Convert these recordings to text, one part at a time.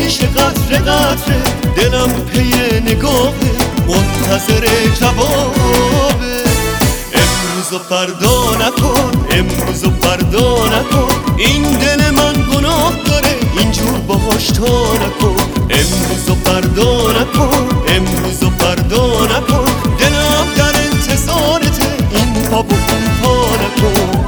میشه قطره قطره، دلم پی نگاهه منتظر جوابه. امروز و فردا نکن، امروز و فردا نکن، این دل من گناه داره اینجور باهاش تا نکن. امروز و فردا نکن، امروز و فردا نکن، دلم در انتظارته این پا و اون پا نکن.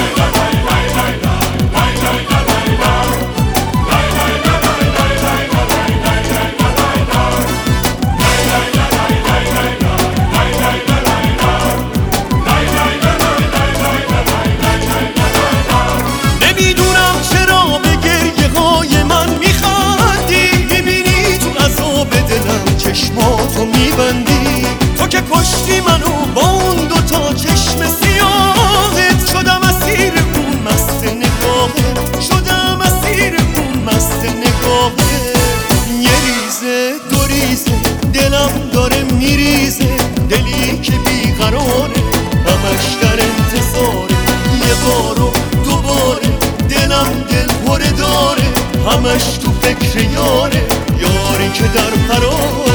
چشماتو میبندی تو که کشتی منو با اون دوتا چشم سیاهت. شدم اسیر اون مست نگاهت، شدم اسیر اون مست نگاهت. یه ریزه دو ریزه دلم داره میریزه، دلی که بیقراره همش در انتظاره. یه بار و دوباره دلم دل پره داره، همش تو فکر یاره، یاری که در قراره.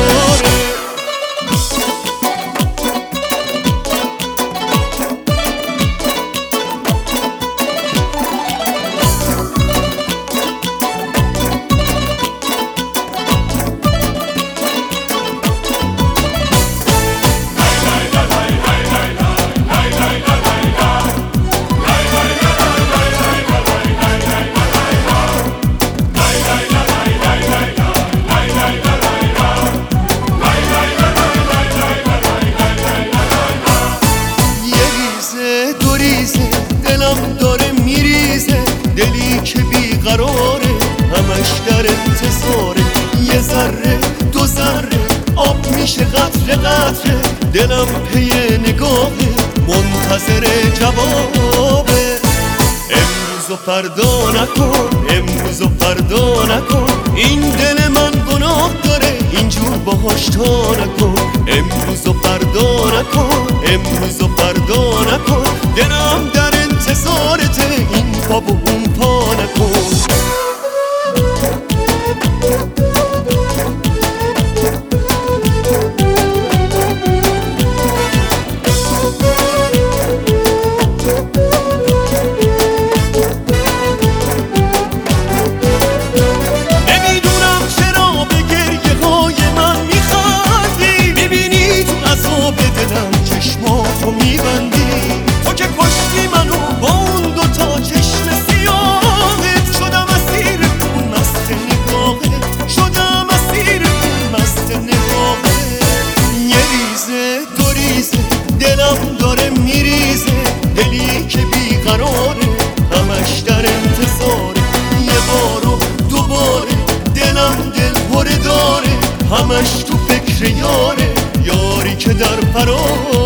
دلم داره میریزه، دلی که بیقراره همش در انتظاره. یه ذره دو ذره آب میشه قطره قطره، دلم پی نگاهه منتظر جوابه. امروز و فردا نکن، امروز و فردا نکن، این دل من گناه داره اینجور باهاش تا نکن. امروز و فردا نکن، امروز و فردا نکن، دلم در انتظارته این پا و اون پا نکن. چشماتو میبندی تو که کشتی منو با اون دوتا چشم سیاهت. شدم اسیر اون مست نگاهت، شدم اسیر اون مست نگاهت. یه ریزه دو ریزه دلم داره میریزه، دلی که بیقراره همش در انتظاره. یه بار و دوباره دلم دل پره داره، همش تو فکر یاره، یاری که در قراره.